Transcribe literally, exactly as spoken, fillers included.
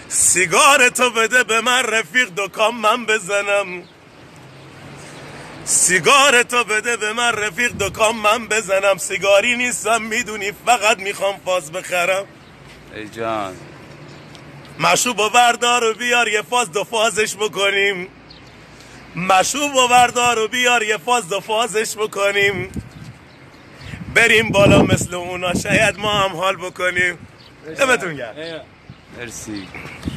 سیگار تو بده به من رفیق دکان من بزنم، سیگار تو بده به من رفیق دکان من بزنم. سیگاری نیستم میدونی فقط میخوام فاز بخرم. ای جان مشروب و بردار و بیار یه فاز دو فازش بکنیم، مشروب و بردار و بیار یه فاز دو فازش بکنیم، بریم بالا مثل اونا شاید ما هم حال بکنیم. دمتون گرم. مرسی.